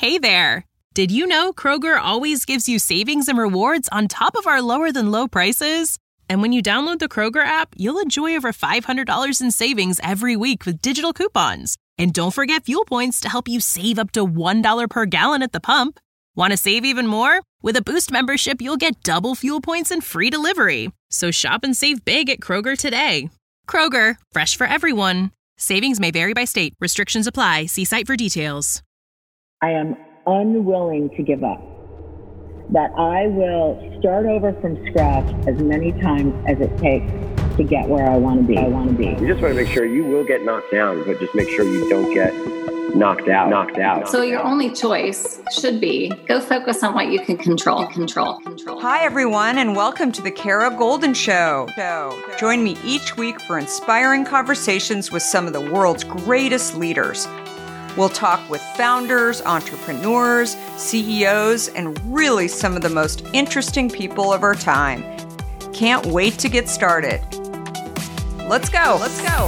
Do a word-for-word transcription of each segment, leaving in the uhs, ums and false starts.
Hey there! Did you know Kroger always gives you savings and rewards on top of our lower-than-low prices? And when you download the Kroger app, you'll enjoy over five hundred dollars in savings every week with digital coupons. And don't forget fuel points to help you save up to one dollar per gallon at the pump. Want to save even more? With a Boost membership, you'll get double fuel points and free delivery. So shop and save big at Kroger today. Kroger, fresh for everyone. Savings may vary by state. Restrictions apply. See site for details. I am unwilling to give up. That I will start over from scratch as many times as it takes to get where I want to be. I want to be. You just want to make sure you will get knocked down, but just make sure you don't get knocked out. Knocked out. So your only choice should be go focus on what you can control. Control. Control. Hi, everyone, and welcome to the Kara Goldin Show. Join me each week for inspiring conversations with some of the world's greatest leaders. We'll talk with founders, entrepreneurs, C E Os, and really some of the most interesting people of our time. Can't wait to get started. Let's go. Let's go.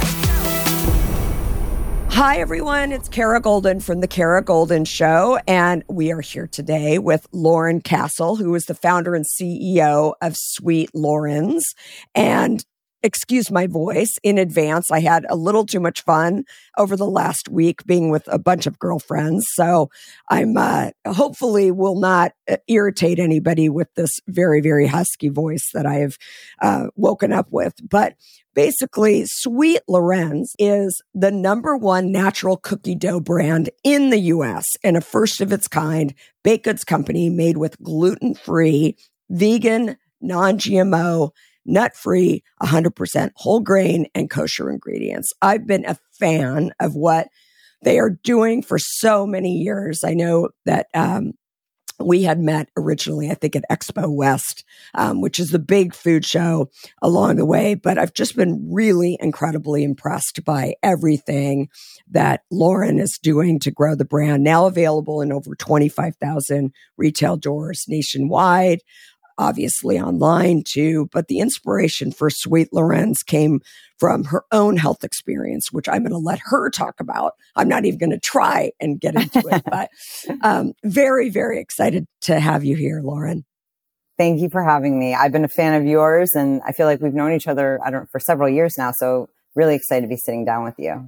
Hi, everyone. It's Kara Goldin from The Kara Goldin Show, and we are here today with Lauren Castle, who is the founder and C E O of Sweet Loren's. And excuse my voice in advance. I had a little too much fun over the last week being with a bunch of girlfriends. So I'm uh, hopefully will not irritate anybody with this very, very husky voice that I have uh, woken up with. But basically, Sweet Loren's is the number one natural cookie dough brand in the U S and a first of its kind baked goods company made with gluten-free, vegan, non-G M O, nut-free, one hundred percent whole grain, and kosher ingredients. I've been a fan of what they are doing for so many years. I know that um, we had met originally, I think, at Expo West, um, which is the big food show along the way. But I've just been really incredibly impressed by everything that Lauren is doing to grow the brand, now available in over twenty-five thousand retail doors nationwide. Obviously online too, but the inspiration for Sweet Loren's came from her own health experience, which I'm going to let her talk about. I'm not even going to try and get into it, but um, very, very excited to have you here, Lauren. Thank you for having me. I've been a fan of yours, and I feel like we've known each other, I don't for several years now. So really excited to be sitting down with you.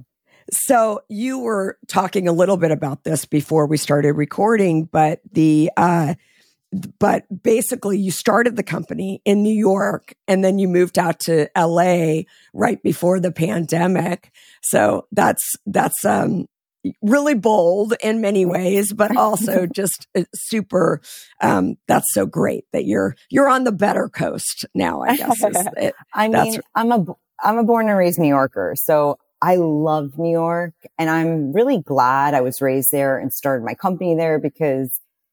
So you were talking a little bit about this before we started recording, but the uh, But basically, you started the company in New York and then you moved out to L A right before the pandemic. So that's that's um, really bold in many ways, but also just super. Um, that's so great that you're you're on the better coast now, I guess. Is it, I mean, I'm a I'm a born and raised New Yorker, so I love New York, and I'm really glad I was raised there and started my company there because,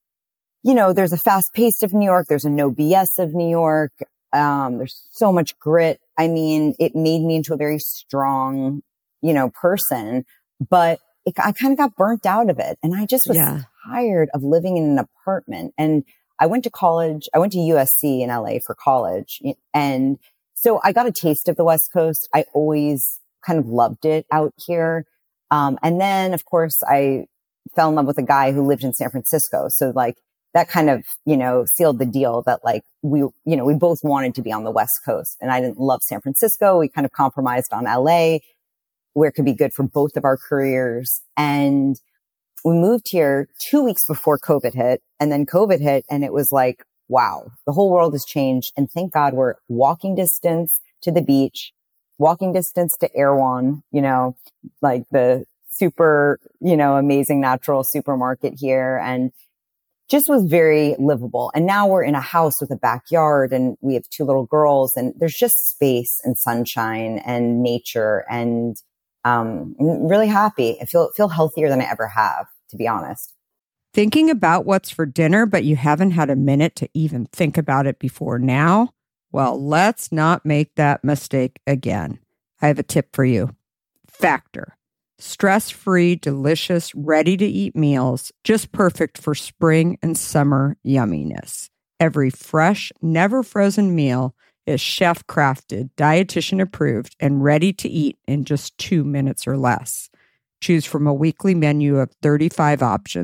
you know, there's a fast pace of New York. There's a no B S of New York. Um, there's so much grit. I mean, it made me into a very strong, you know, person, but it, I kind of got burnt out of it. And I just was yeah. tired of living in an apartment. And I went to college. I went to U S C in L A for college. And so I got a taste of the West Coast. I always kind of loved it out here. Um, and then of course I fell in love with a guy who lived in San Francisco. So like, that kind of, you know, sealed the deal that like we, you know, we both wanted to be on the West Coast, and I didn't love San Francisco. We kind of compromised on L A, where it could be good for both of our careers. And we moved here two weeks before COVID hit, and then COVID hit, and it was like, wow, the whole world has changed. And thank God we're walking distance to the beach, walking distance to Erewhon, you know, like the super, you know, amazing natural supermarket here. And just was very livable. And now we're in a house with a backyard, and we have two little girls, and there's just space and sunshine and nature, and um, I'm really happy. I feel feel healthier than I ever have, to be honest. Thinking about what's for dinner, but you haven't had a minute to even think about it before now? Well, let's not make that mistake again. I have a tip for you. Factor. Stress-free, delicious, ready-to-eat meals, just perfect for spring and summer yumminess. Every fresh, never-frozen meal is chef-crafted, dietitian-approved, and ready to eat in just two minutes or less. Choose from a weekly menu of thirty-five options.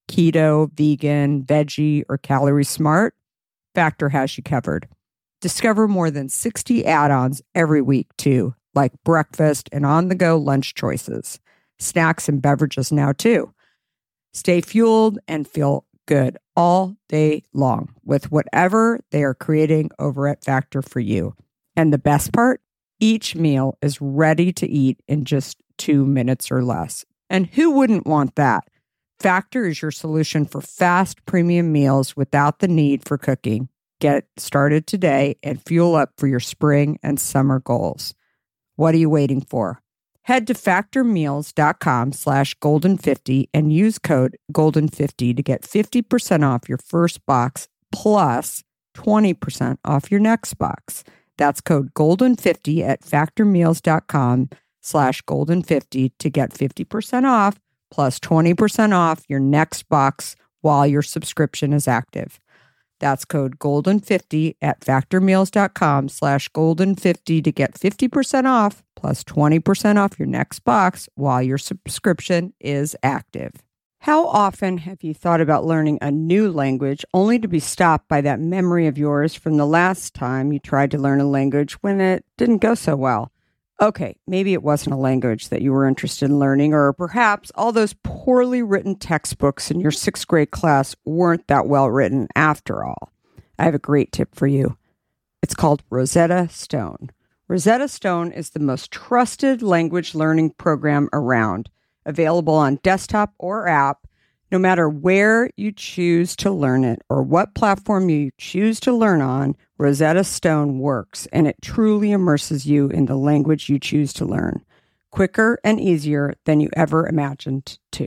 Keto, vegan, veggie, or calorie smart, Factor has you covered. Discover more than sixty add-ons every week, too, like breakfast and on-the-go lunch choices, snacks and beverages now, too. Stay fueled and feel good all day long with whatever they are creating over at Factor for you. And the best part? Each meal is ready to eat in just two minutes or less. And who wouldn't want that? Factor is your solution for fast premium meals without the need for cooking. Get started today and fuel up for your spring and summer goals. What are you waiting for? Head to factormeals.com slash golden50 and use code golden fifty to get fifty percent off your first box plus twenty percent off your next box. That's code golden fifty at factormeals.com slash golden50 to get fifty percent off plus twenty percent off your next box while your subscription is active. That's code golden fifty at factormeals.com slash golden50 to get fifty percent off plus twenty percent off your next box while your subscription is active. How often have you thought about learning a new language only to be stopped by that memory of yours from the last time you tried to learn a language when it didn't go so well? Okay, maybe it wasn't a language that you were interested in learning, or perhaps all those poorly written textbooks in your sixth grade class weren't that well written after all. I have a great tip for you. It's called Rosetta Stone. Rosetta Stone is the most trusted language learning program around, available on desktop or app, no matter where you choose to learn it or what platform you choose to learn on. Rosetta Stone works, and it truly immerses you in the language you choose to learn, quicker and easier than you ever imagined to.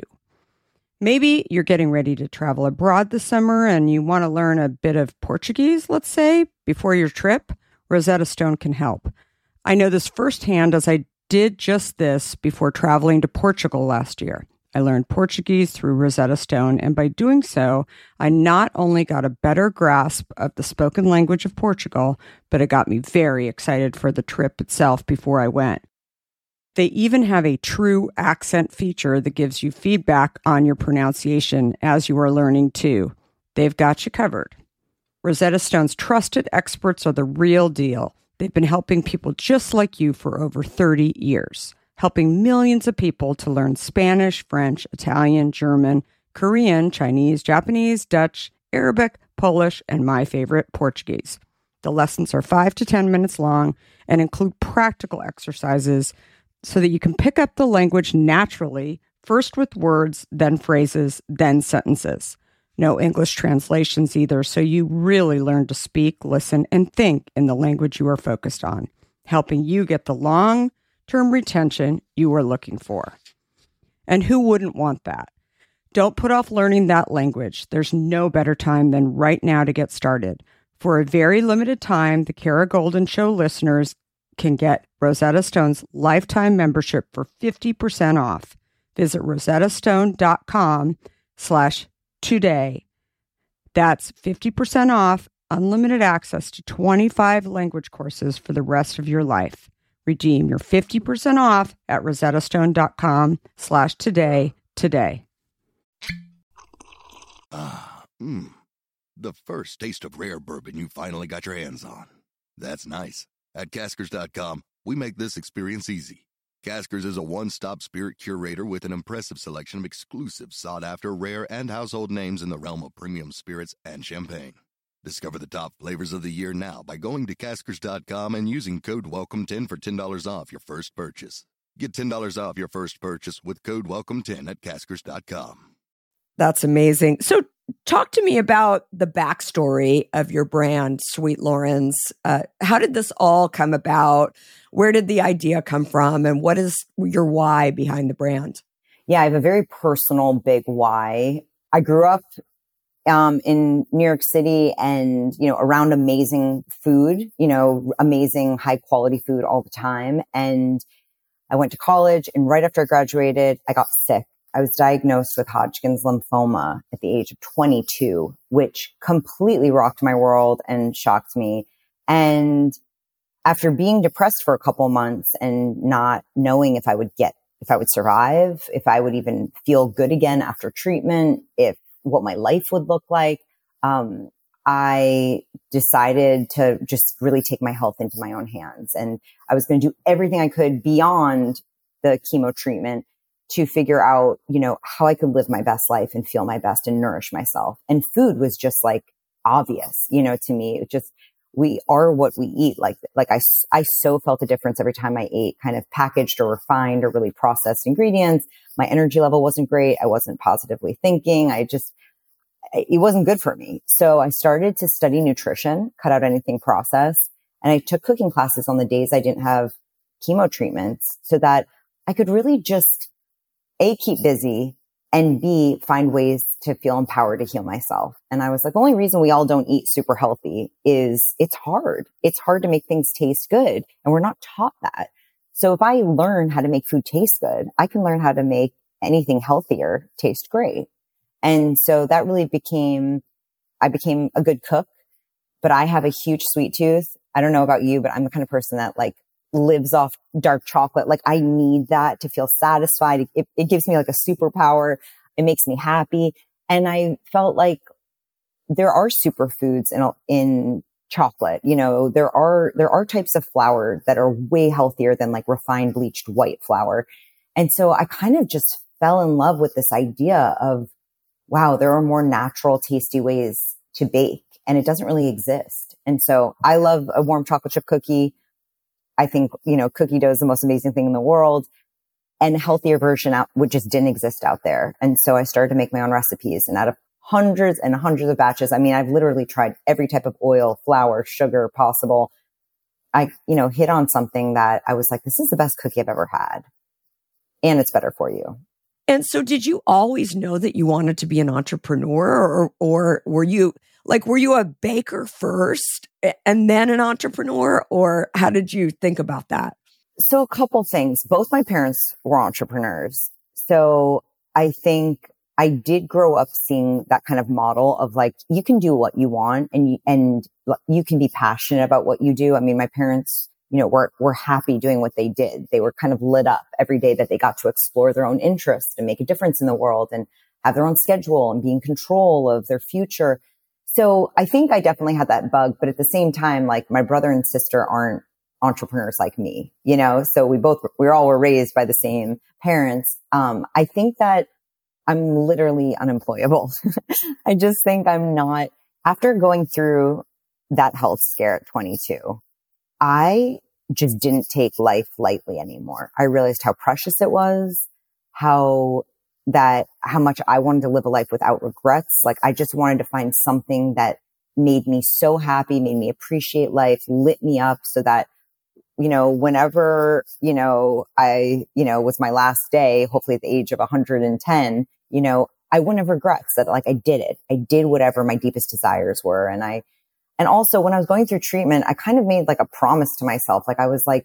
Maybe you're getting ready to travel abroad this summer and you want to learn a bit of Portuguese, let's say, before your trip. Rosetta Stone can help. I know this firsthand as I did just this before traveling to Portugal last year. I learned Portuguese through Rosetta Stone, and by doing so, I not only got a better grasp of the spoken language of Portugal, but it got me very excited for the trip itself before I went. They even have a true accent feature that gives you feedback on your pronunciation as you are learning too. They've got you covered. Rosetta Stone's trusted experts are the real deal. They've been helping people just like you for over thirty years. Helping millions of people to learn Spanish, French, Italian, German, Korean, Chinese, Japanese, Dutch, Arabic, Polish, and my favorite, Portuguese. The lessons are five to ten minutes long and include practical exercises so that you can pick up the language naturally, first with words, then phrases, then sentences. No English translations either, so you really learn to speak, listen, and think in the language you are focused on, helping you get the long term retention you are looking for. And who wouldn't want that? Don't put off learning that language. There's no better time than right now to get started. For a very limited time, the Kara Golden Show listeners can get Rosetta Stone's lifetime membership for fifty percent off. Visit rosettastone.com slash today. That's fifty percent off, unlimited access to twenty-five language courses for the rest of your life. Redeem your fifty percent off at rosettastone.com slash today today. Ah, mmm. The first taste of rare bourbon you finally got your hands on. That's nice. At Caskers dot com, we make this experience easy. Caskers is a one-stop spirit curator with an impressive selection of exclusive, sought-after, rare, and household names in the realm of premium spirits and champagne. Discover the top flavors of the year now by going to Caskers dot com and using code welcome ten for ten dollars off your first purchase. Get ten dollars off your first purchase with code welcome ten at Caskers dot com. That's amazing. So talk to me about the backstory of your brand, Sweet Loren's. Uh, how did this all come about? Where did the idea come from? And what is your why behind the brand? Yeah, I have a very personal, big why. I grew up um, in New York City and, you know, around amazing food, you know, amazing high quality food all the time. And I went to college, and right after I graduated, I got sick. I was diagnosed with Hodgkin's lymphoma at the age of twenty-two, which completely rocked my world and shocked me. And after being depressed for a couple of months and not knowing if I would get, if I would survive, if I would even feel good again after treatment, if what my life would look like. Um, I decided to just really take my health into my own hands. And I was going to do everything I could beyond the chemo treatment to figure out, you know, how I could live my best life and feel my best and nourish myself. And food was just like obvious, you know, to me. It just, we are what we eat. Like, like I, I so felt a difference every time I ate kind of packaged or refined or really processed ingredients. My energy level wasn't great. I wasn't positively thinking. I just, it wasn't good for me. So I started to study nutrition, cut out anything processed. And I took cooking classes on the days I didn't have chemo treatments so that I could really just A, keep busy, and B, find ways to feel empowered to heal myself. And I was like, the only reason we all don't eat super healthy is it's hard. It's hard to make things taste good. And we're not taught that. So if I learn how to make food taste good, I can learn how to make anything healthier taste great. And so that really became, I became a good cook, but I have a huge sweet tooth. I don't know about you, but I'm the kind of person that like lives off dark chocolate. Like I need that to feel satisfied. It, it gives me like a superpower. It makes me happy. And I felt like there are superfoods in, in chocolate. You know, there are, there are types of flour that are way healthier than like refined bleached white flour. And so I kind of just fell in love with this idea of, wow, there are more natural, tasty ways to bake, and it doesn't really exist. And so I love a warm chocolate chip cookie. I think, you know, cookie dough is the most amazing thing in the world, and a healthier version out, which just didn't exist out there. And so I started to make my own recipes, and out of hundreds and hundreds of batches, I mean, I've literally tried every type of oil, flour, sugar possible. I, you know, hit on something that I was like, this is the best cookie I've ever had. And it's better for you. And so did you always know that you wanted to be an entrepreneur, or, or were you like, were you a baker first and then an entrepreneur, or how did you think about that? So a couple things. Both my parents were entrepreneurs. So I think I did grow up seeing that kind of model of like, you can do what you want and you, and you can be passionate about what you do. I mean, my parents, you know, were, were happy doing what they did. They were kind of lit up every day that they got to explore their own interests and make a difference in the world and have their own schedule and be in control of their future. So I think I definitely had that bug, but at the same time, like my brother and sister aren't entrepreneurs like me, you know, so we both, we all were raised by the same parents. Um, I think that I'm literally unemployable. I just think I'm not, after going through that health scare at twenty-two, I just didn't take life lightly anymore. I realized how precious it was, how that, how much I wanted to live a life without regrets. Like I just wanted to find something that made me so happy, made me appreciate life, lit me up so that, you know, whenever, you know, I, you know, was my last day, hopefully at the age of one hundred ten, you know, I wouldn't have regrets that like I did it. I did whatever my deepest desires were. And I, And also when I was going through treatment, I kind of made like a promise to myself. Like I was like,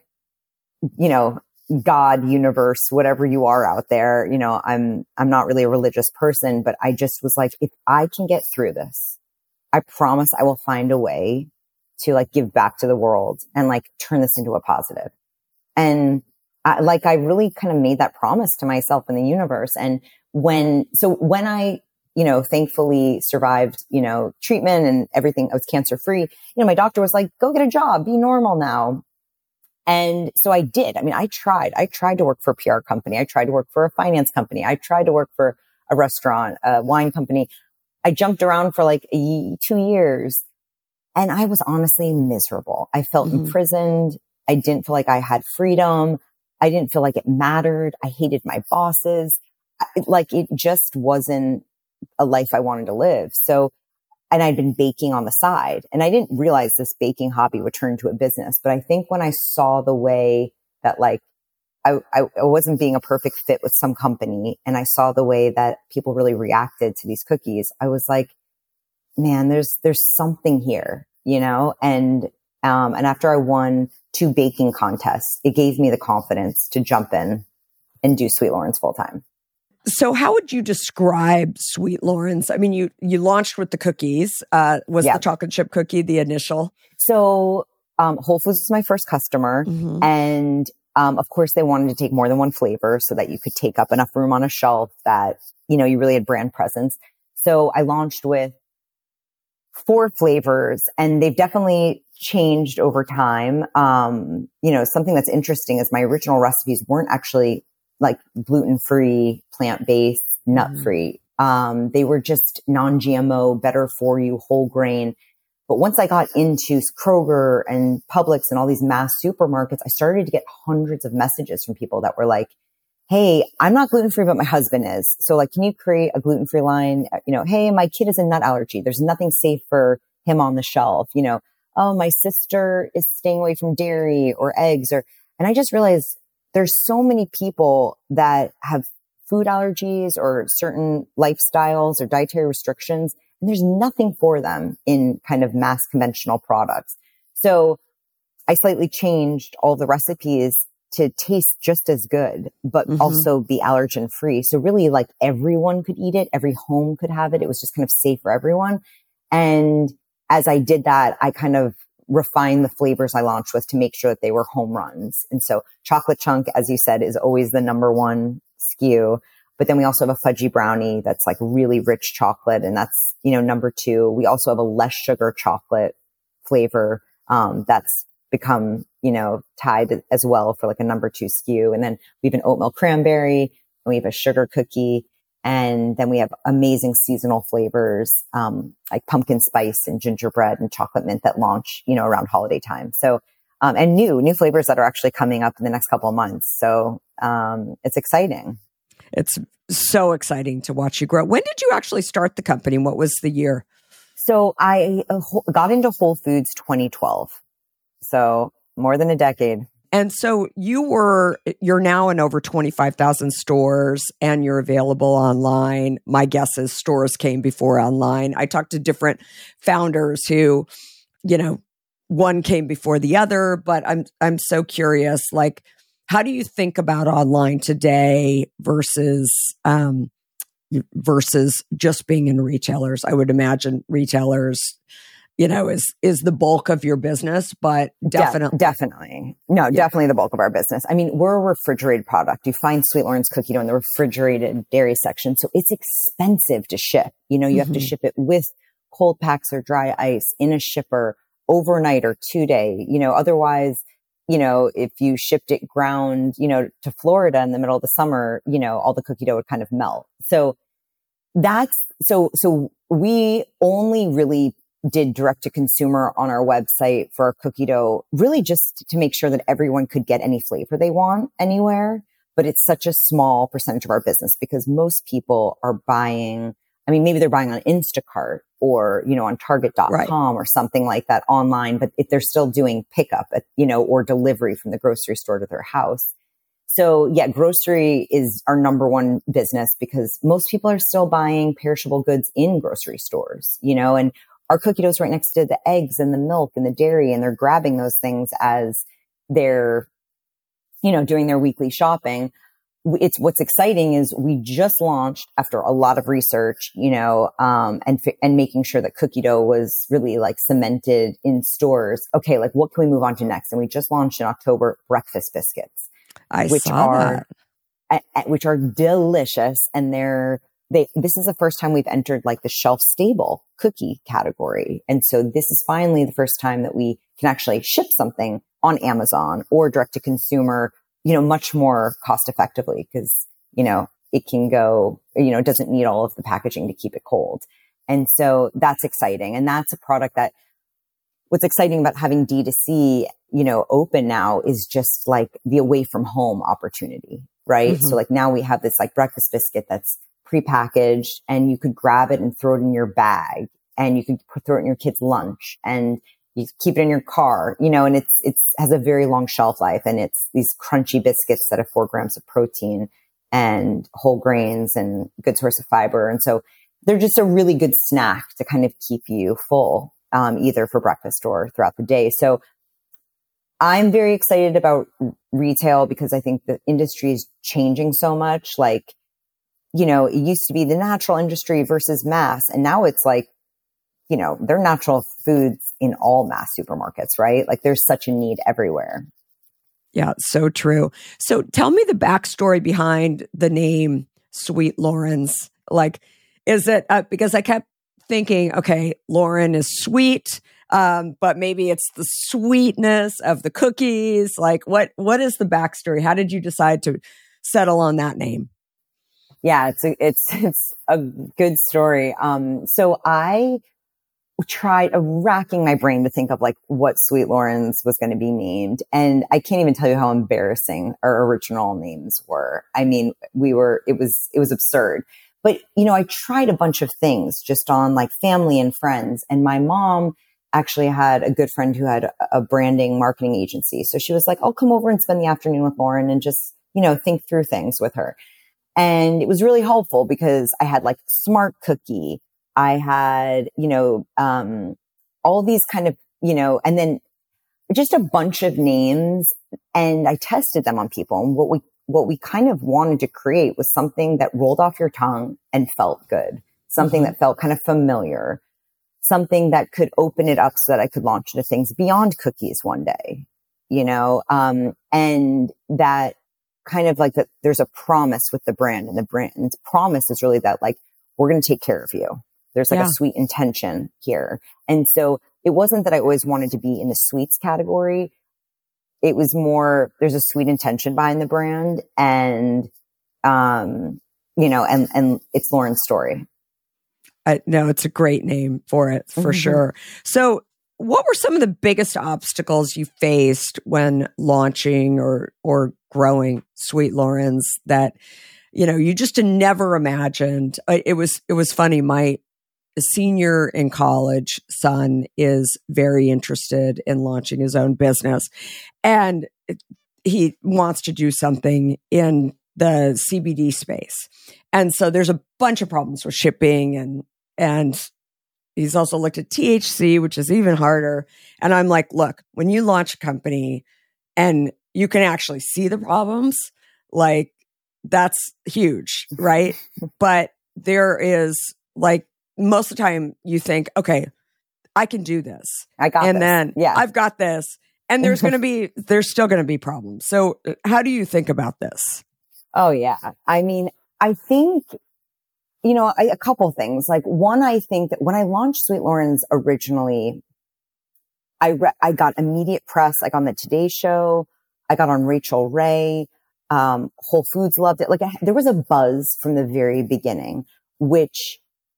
you know, God, universe, whatever you are out there, you know, I'm, I'm not really a religious person, but I just was like, if I can get through this, I promise I will find a way to like give back to the world and like turn this into a positive. And I, like, I really kind of made that promise to myself and the universe. And when, so when I, you know, thankfully survived, you know, treatment and everything, I was cancer free. You know, my doctor was like, go get a job, be normal now. And so I did. I mean, I tried, I tried to work for a P R company. I tried to work for a finance company. I tried to work for a restaurant, a wine company. I jumped around for like a, two years and I was honestly miserable. I felt mm-hmm. imprisoned. I didn't feel like I had freedom. I didn't feel like it mattered. I hated my bosses. I, like it just wasn't a life I wanted to live. So, and I'd been baking on the side and I didn't realize this baking hobby would turn into a business. But I think when I saw the way that like, I, I, I wasn't being a perfect fit with some company and I saw the way that people really reacted to these cookies, I was like, man, there's, there's something here, you know? And, um, and after I won two baking contests, it gave me the confidence to jump in and do Sweet Loren's full time. So how would you describe Sweet Loren's? I mean, you, you launched with the cookies. Uh, was yeah. the chocolate chip cookie the initial? So, um, Whole Foods was my first customer. Mm-hmm. And, um, of course they wanted to take more than one flavor so that you could take up enough room on a shelf that, you know, you really had brand presence. So I launched with four flavors, and they've definitely changed over time. Um, you know, something that's interesting is my original recipes weren't actually like gluten-free, plant-based, nut-free. Mm. Um, they were just non-G M O, better for you, whole grain. But once I got into Kroger and Publix and all these mass supermarkets, I started to get hundreds of messages from people that were like, hey, I'm not gluten-free, but my husband is. So like, can you create a gluten-free line? You know, hey, my kid has a nut allergy. There's nothing safe for him on the shelf. You know, oh, my sister is staying away from dairy or eggs, or, and I just realized there's so many people that have food allergies or certain lifestyles or dietary restrictions, and there's nothing for them in kind of mass conventional products. So I slightly changed all the recipes to taste just as good, but mm-hmm. also be allergen free. So really like everyone could eat it. Every home could have it. It was just kind of safe for everyone. And as I did that, I kind of refined the flavors I launched with to make sure that they were home runs. And so chocolate chunk, as you said, is always the number one S K U. But then we also have a fudgy brownie that's like really rich chocolate. And that's, you know, number two. We also have a less sugar chocolate flavor, um, that's become, you know, tied as well for like a number two S K U. And then we have an oat milk cranberry, and we have a sugar cookie. And then we have amazing seasonal flavors, um, like pumpkin spice and gingerbread and chocolate mint that launch, you know, around holiday time. So, um, and new, new flavors that are actually coming up in the next couple of months. So, um, it's exciting. It's so exciting to watch you grow. When did you actually start the company? What was the year? So I uh, got into Whole Foods twenty twelve. So more than a decade. And so you were, you're now in over twenty-five thousand stores and you're available online. My guess is stores came before online. I talked to different founders who, you know, one came before the other, but I'm, I'm so curious, like, how do you think about online today versus, um, versus just being in retailers? I would imagine retailers, you know, is, is the bulk of your business, but definitely. De- definitely. No, yeah. Definitely the bulk of our business. I mean, we're a refrigerated product. You find Sweet Loren's cookie dough in the refrigerated dairy section. So it's expensive to ship. You know, you mm-hmm. have to ship it with cold packs or dry ice in a shipper overnight or two day, you know, otherwise, you know, if you shipped it ground, you know, to Florida in the middle of the summer, you know, all the cookie dough would kind of melt. So that's, so, so we only really did direct to consumer on our website for our cookie dough, really just to make sure that everyone could get any flavor they want anywhere. But it's such a small percentage of our business because most people are buying, I mean, maybe they're buying on Instacart or, you know, on Target dot com right. or something like that online, but if they're still doing pickup, at, you know, or delivery from the grocery store to their house. So yeah, grocery is our number one business because most people are still buying perishable goods in grocery stores, you know, and our cookie dough is right next to the eggs and the milk and the dairy, and they're grabbing those things as they're, you know, doing their weekly shopping. It's what's exciting is we just launched after a lot of research, you know, um, and, and making sure that cookie dough was really like cemented in stores. Okay. Like what can we move on to next? And we just launched in October breakfast biscuits, I which saw are, that. A, a, which are delicious. And they're, they, this is the first time we've entered like the shelf stable cookie category. And so this is finally the first time that we can actually ship something on Amazon or direct to consumer, you know, much more cost effectively because, you know, it can go, you know, it doesn't need all of the packaging to keep it cold. And so that's exciting. And that's a product that what's exciting about having D two C, you know, open now is just like the away from home opportunity, right? Mm-hmm. So like now we have this like breakfast biscuit that's prepackaged and you could grab it and throw it in your bag and you could throw it in your kid's lunch and you keep it in your car, you know, and it's, it's has a very long shelf life and it's these crunchy biscuits that have four grams of protein and whole grains and good source of fiber. And so they're just a really good snack to kind of keep you full, um, either for breakfast or throughout the day. So I'm very excited about retail because I think the industry is changing so much. Like, you know, it used to be the natural industry versus mass. And now it's like, you know, they're natural foods in all mass supermarkets, right? Like there's such a need everywhere. Yeah, so true. So tell me the backstory behind the name Sweet Loren's. Like, Is it uh, because I kept thinking, okay, Lauren is sweet, um, but maybe it's the sweetness of the cookies. Like, what what is the backstory? How did you decide to settle on that name? Yeah, it's a, it's it's a good story. Um, so I tried uh, racking my brain to think of like what Sweet Lauren's was going to be named, and I can't even tell you how embarrassing our original names were. I mean, we were it was it was absurd. But you know, I tried a bunch of things just on like family and friends, and my mom actually had a good friend who had a, a branding marketing agency, so she was like, "I'll come over and spend the afternoon with Lauren and just you know think through things with her." And it was really helpful because I had like Smart Cookie. I had, you know, um, all these kind of, you know, and then just a bunch of names, and I tested them on people. And what we, what we kind of wanted to create was something that rolled off your tongue and felt good, something mm-hmm. that felt kind of familiar, something that could open it up so that I could launch into things beyond cookies one day, you know, um, and that, kind of like that there's a promise with the brand, and the brand's promise is really that like, we're going to take care of you. There's like yeah. a sweet intention here. And so it wasn't that I always wanted to be in the sweets category. It was more, there's a sweet intention behind the brand, and, um, you know, and, and it's Lauren's story. I, no, it's a great name for it, for mm-hmm. sure. So what were some of the biggest obstacles you faced when launching or, or growing Sweet Lauren's that, you know, you just never imagined? It was, it was funny. My senior in college son is very interested in launching his own business, and he wants to do something in the C B D space. And so there's a bunch of problems with shipping, and, and he's also looked at T H C, which is even harder. And I'm like, look, when you launch a company and you can actually see the problems, like that's huge, right? But there is like, most of the time you think, okay, I can do this. I got and this. then yeah. I've got this. And there's going to be, there's still going to be problems. So how do you think about this? Oh yeah. I mean, I think, you know, I, a couple things. Like one, I think that when I launched Sweet Lauren's originally, I re- I got immediate press, like on the Today Show. I got on Rachel Ray. Um, Whole Foods loved it. Like I, there was a buzz from the very beginning, which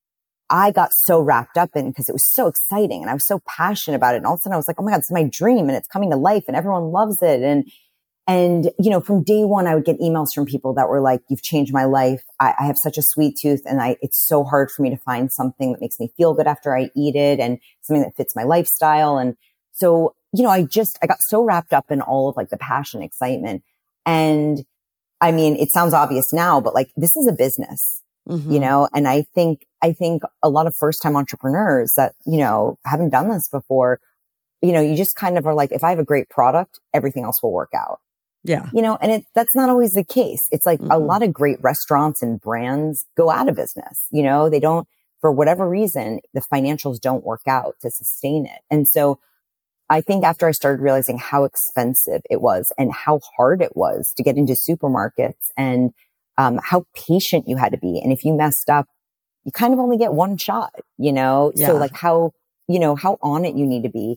I got so wrapped up in because it was so exciting and I was so passionate about it. And all of a sudden I was like, oh my God, it's my dream and it's coming to life and everyone loves it. And, and, you know, from day one, I would get emails from people that were like, you've changed my life. I, I have such a sweet tooth, and I, it's so hard for me to find something that makes me feel good after I eat it and something that fits my lifestyle. And so, you know, I just, I got so wrapped up in all of like the passion, excitement. And I mean, it sounds obvious now, but like this is a business. Mm-hmm. You know, and I think, I think a lot of first time entrepreneurs that, you know, haven't done this before, you know, you just kind of are like, if I have a great product, everything else will work out. Yeah. You know, and it, that's not always the case. It's like mm-hmm. a lot of great restaurants and brands go out of business. You know, they don't, for whatever reason, the financials don't work out to sustain it. And so I think after I started realizing how expensive it was and how hard it was to get into supermarkets and Um, how patient you had to be. And if you messed up, you kind of only get one shot, you know? Yeah. So like how, you know, how on it you need to be.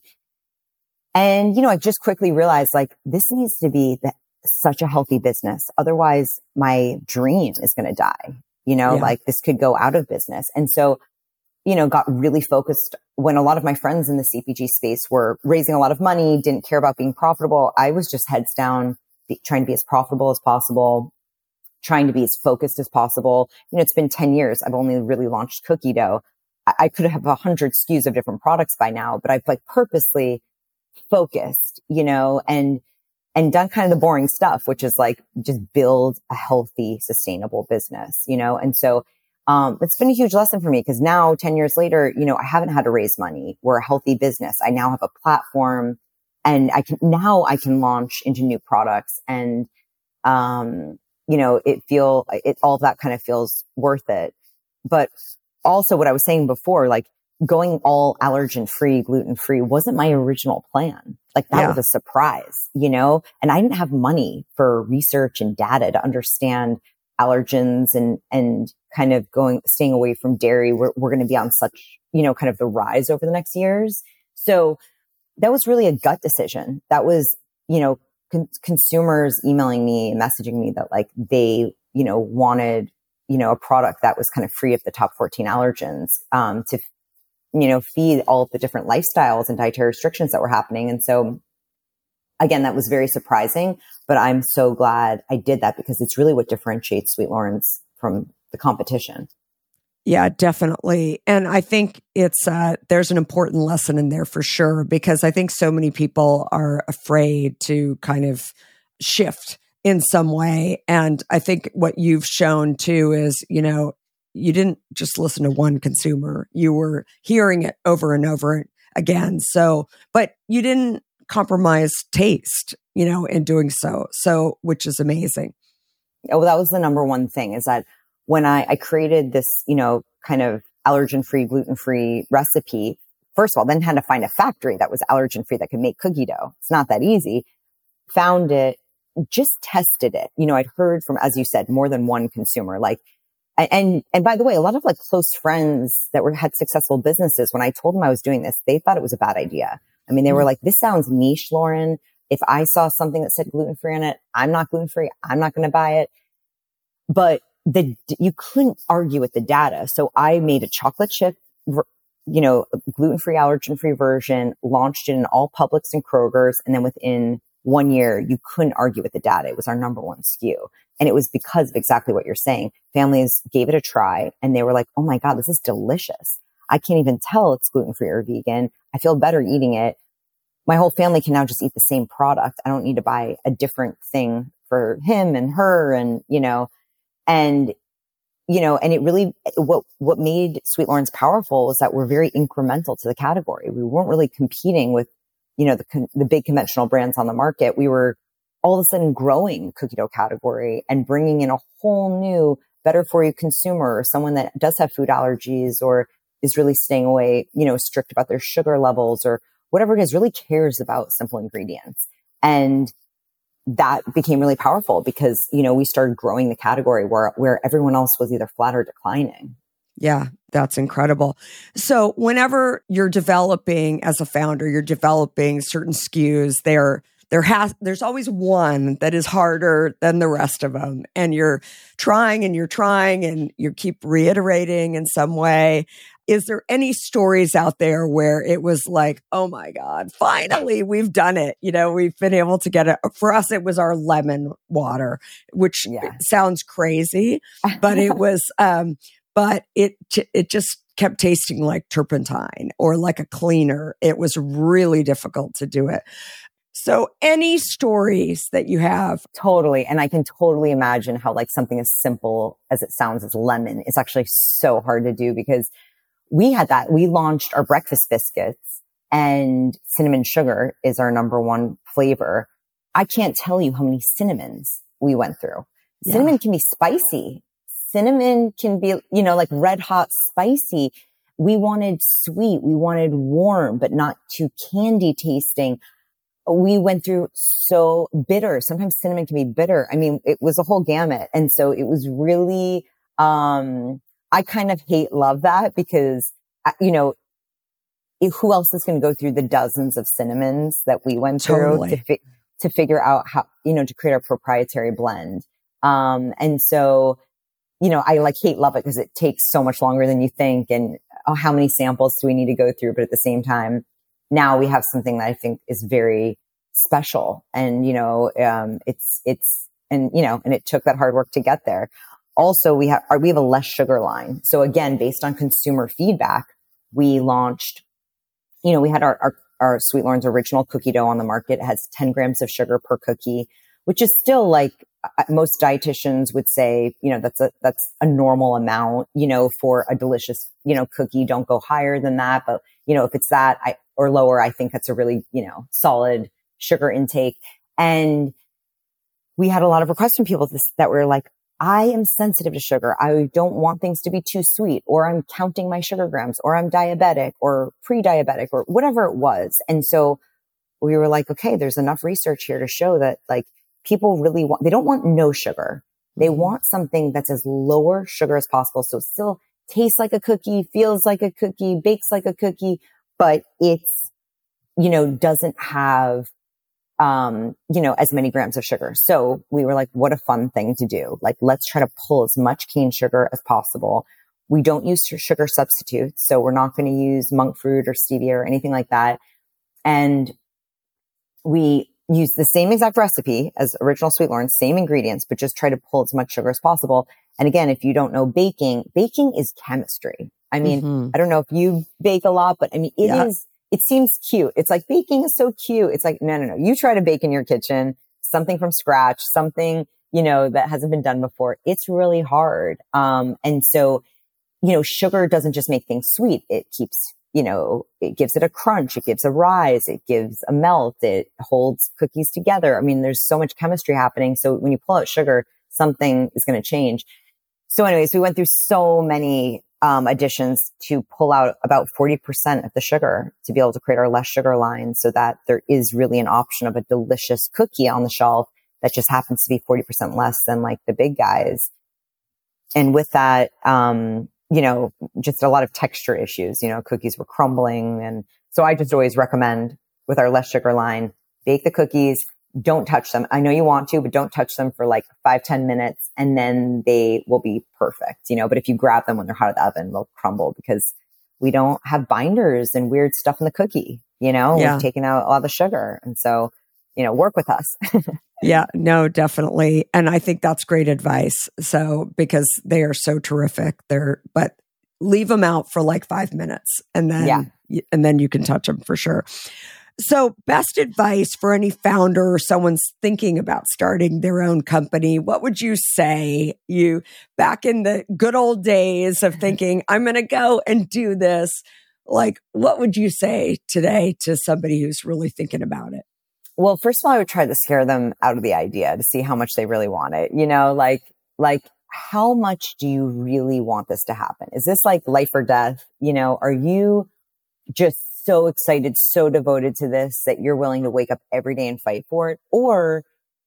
And, you know, I just quickly realized like this needs to be the, such a healthy business. Otherwise my dream is going to die, you know, yeah. like this could go out of business. And so, you know, got really focused when a lot of my friends in the C P G space were raising a lot of money, didn't care about being profitable. I was just heads down, be, trying to be as profitable as possible, trying to be as focused as possible. You know, it's been ten years. I've only really launched cookie dough. I, I could have a hundred S K Us of different products by now, but I've like purposely focused, you know, and, and done kind of the boring stuff, which is like just build a healthy, sustainable business, you know? And so, um, it's been a huge lesson for me because now ten years later, you know, I haven't had to raise money. We're a healthy business. I now have a platform and I can, now I can launch into new products and, um, you know, it feel, it, all of that kind of feels worth it. But also what I was saying before, like going all allergen free, gluten free wasn't my original plan. Like that yeah. was a surprise, you know, and I didn't have money for research and data to understand allergens and, and, kind of going, staying away from dairy. We're, we're going to be on such, you know, kind of the rise over the next years. So that was really a gut decision. That was, you know, con- consumers emailing me and messaging me that like they, you know, wanted, you know, a product that was kind of free of the top fourteen allergens, um, to, you know, feed all of the different lifestyles and dietary restrictions that were happening. And so again, that was very surprising, but I'm so glad I did that because it's really what differentiates Sweet Loren's from the competition. Yeah, definitely. And I think it's, uh, there's an important lesson in there for sure, because I think so many people are afraid to kind of shift in some way. And I think what you've shown too is, you know, you didn't just listen to one consumer, you were hearing it over and over again. So, but you didn't compromise taste, you know, in doing so. So, which is amazing. Oh, that was the number one thing is that when I, I created this, you know, kind of allergen-free, gluten-free recipe, first of all, then had to find a factory that was allergen-free that could make cookie dough. It's not that easy. Found it, just tested it. You know, I'd heard from, as you said, more than one consumer, like, and, and by the way, a lot of like close friends that were, had successful businesses, when I told them I was doing this, they thought it was a bad idea. I mean, they were like, this sounds niche, Lauren. If I saw something that said gluten-free on it, I'm not gluten-free. I'm not going to buy it. But the, you couldn't argue with the data. So I made a chocolate chip, you know, gluten-free, allergen-free version, launched it in all Publix and Kroger's. And then within one year, you couldn't argue with the data. It was our number one S K U. And it was because of exactly what you're saying. Families gave it a try and they were like, oh my God, this is delicious. I can't even tell it's gluten-free or vegan. I feel better eating it. My whole family can now just eat the same product. I don't need to buy a different thing for him and her and, you know, and, you know, and it really, what, what made Sweet Loren's powerful is that we're very incremental to the category. We weren't really competing with, you know, the, the big conventional brands on the market. We were all of a sudden growing the cookie dough category and bringing in a whole new, better for you consumer, or someone that does have food allergies or is really staying away, you know, strict about their sugar levels or whatever it is, really cares about simple ingredients. And that became really powerful because, you know, we started growing the category where, where everyone else was either flat or declining. Yeah, that's incredible. So whenever you're developing as a founder, you're developing certain S K Us, there, there has, there's always one that is harder than the rest of them. And you're trying and you're trying and you keep reiterating in some way. Is there any stories out there where it was like, oh my God, finally we've done it. You know, we've been able to get it. For us, it was our lemon water, which yeah. sounds crazy, but it was, um, but it, it just kept tasting like turpentine or like a cleaner. It was really difficult to do it. So any stories that you have? Totally. And I can totally imagine how like something as simple as it sounds as lemon is actually so hard to do because we had that. We launched our breakfast biscuits and cinnamon sugar is our number one flavor. I can't tell you how many cinnamons we went through. Yeah. Cinnamon can be spicy. Cinnamon can be, you know, like red hot spicy. We wanted sweet. We wanted warm, but not too candy tasting. We went through so bitter. Sometimes cinnamon can be bitter. I mean, it was a whole gamut. And so it was really, um, I kind of hate love that because, you know, who else is going to go through the dozens of cinnamons that we went through totally. to, fi- to figure out how, you know, to create our proprietary blend. Um, and so, you know, I like hate love it because it takes so much longer than you think. And oh, how many samples do we need to go through? But at the same time, now we have something that I think is very special. And, you know, um, it's, it's, and, you know, and it took that hard work to get there. Also, we have, we have a less sugar line. So again, based on consumer feedback, we launched, you know, we had our, our, our Sweet Loren's original cookie dough on the market. It has ten grams of sugar per cookie, which is still like most dietitians would say, you know, that's a, that's a normal amount, you know, for a delicious, you know, cookie. Don't go higher than that. But, you know, if it's that I, or lower, I think that's a really, you know, solid sugar intake. And we had a lot of requests from people this, that were like, I am sensitive to sugar. I don't want things to be too sweet, or I'm counting my sugar grams, or I'm diabetic or pre-diabetic or whatever it was. And so we were like, okay, there's enough research here to show that like people really want, they don't want no sugar. They want something that's as lower sugar as possible. So it still tastes like a cookie, feels like a cookie, bakes like a cookie, but it's, you know, doesn't have, um, you know, as many grams of sugar. So we were like, what a fun thing to do. Like, let's try to pull as much cane sugar as possible. We don't use sugar substitutes. So we're not going to use monk fruit or stevia or anything like that. And we use the same exact recipe as original Sweet Loren's, same ingredients, but just try to pull as much sugar as possible. And again, if you don't know baking, baking is chemistry. I mean, mm-hmm. I don't know if you bake a lot, but I mean, it yeah. is, it seems cute. It's like baking is so cute. It's like, no, no, no. You try to bake in your kitchen, something from scratch, something, you know, that hasn't been done before. It's really hard. Um, and so, you know, sugar doesn't just make things sweet. It keeps, you know, it gives it a crunch. It gives a rise. It gives a melt. It holds cookies together. I mean, there's so much chemistry happening. So when you pull out sugar, something is going to change. So anyways, we went through so many um, additions to pull out about forty percent of the sugar to be able to create our less sugar line so that there is really an option of a delicious cookie on the shelf that just happens to be forty percent less than like the big guys. And with that, um, you know, just a lot of texture issues, you know, cookies were crumbling. And so I just always recommend with our less sugar line, bake the cookies, don't touch them. I know you want to, but don't touch them for like five, ten minutes and then they will be perfect, you know, but if you grab them when they're hot out of the oven, they'll crumble because we don't have binders and weird stuff in the cookie, you know, yeah. We've taken out a lot of the sugar. And so, you know, work with us. Yeah, no, definitely. And I think that's great advice. So, because they are so terrific, they're, but leave them out for like five minutes and then, yeah. and then you can touch them for sure. So best advice for any founder or someone's thinking about starting their own company. What would you say you back in the good old days of thinking, I'm going to go and do this? Like, what would you say today to somebody who's really thinking about it? Well, first of all, I would try to scare them out of the idea to see how much they really want it. You know, like, like how much do you really want this to happen? Is this like life or death? You know, are you just so excited, so devoted to this that you're willing to wake up every day and fight for it? Or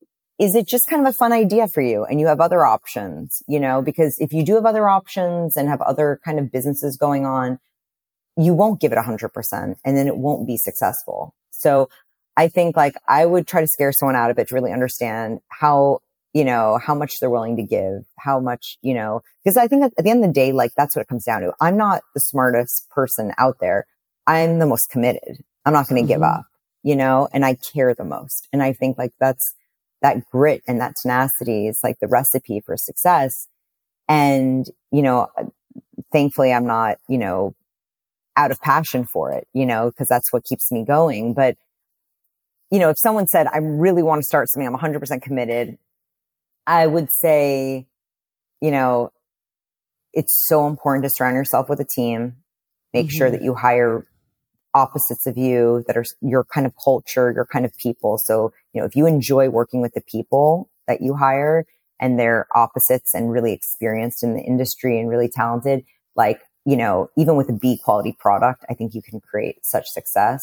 is it just kind of a fun idea for you and you have other options, you know, because if you do have other options and have other kind of businesses going on, you won't give it a hundred percent and then it won't be successful. So I think like I would try to scare someone out of it to really understand how, you know, how much they're willing to give, how much, you know, because I think at the end of the day, like that's what it comes down to. I'm not the smartest person out there. I'm the most committed. I'm not going to mm-hmm. give up, you know, and I care the most. And I think like that's that grit and that tenacity is like the recipe for success. And, you know, thankfully I'm not, you know, out of passion for it, you know, because that's what keeps me going. But you know, if someone said, I really want to start something, I'm one hundred percent committed, I would say, you know, it's so important to surround yourself with a team. Make mm-hmm. sure that you hire opposites of you that are your kind of culture, your kind of people. So, you know, if you enjoy working with the people that you hire and they're opposites and really experienced in the industry and really talented, like, you know, even with a B quality product, I think you can create such success.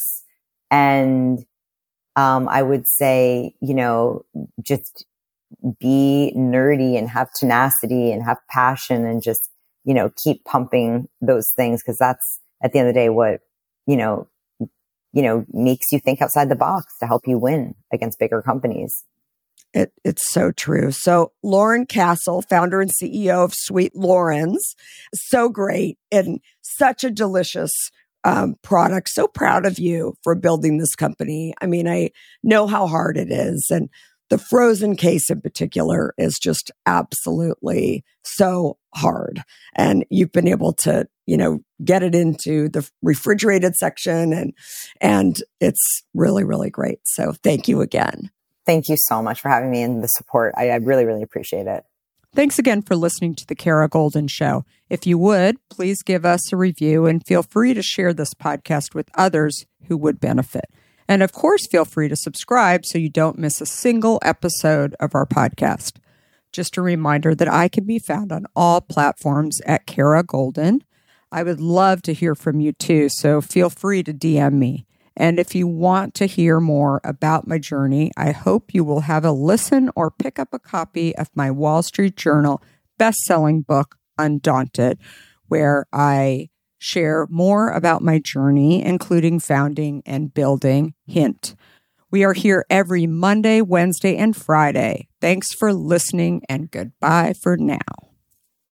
And Um, I would say, you know, just be nerdy and have tenacity and have passion and just, you know, keep pumping those things. Cause that's at the end of the day, what, you know, you know, makes you think outside the box to help you win against bigger companies. It, it's so true. So Loren Castle, founder and C E O of Sweet Loren's, so great and such a delicious Um, product. So proud of you for building this company. I mean, I know how hard it is. And the frozen case in particular is just absolutely so hard. And you've been able to, you know, get it into the refrigerated section and, and it's really, really great. So thank you again. Thank you so much for having me and the support. I, I really, really appreciate it. Thanks again for listening to The Kara Goldin Show. If you would, please give us a review and feel free to share this podcast with others who would benefit. And of course, feel free to subscribe so you don't miss a single episode of our podcast. Just a reminder that I can be found on all platforms at Kara Goldin. I would love to hear from you too, so feel free to D M me. And if you want to hear more about my journey, I hope you will have a listen or pick up a copy of my Wall Street Journal best-selling book, Undaunted, where I share more about my journey, including founding and building Hint. We are here every Monday, Wednesday, and Friday. Thanks for listening, and goodbye for now.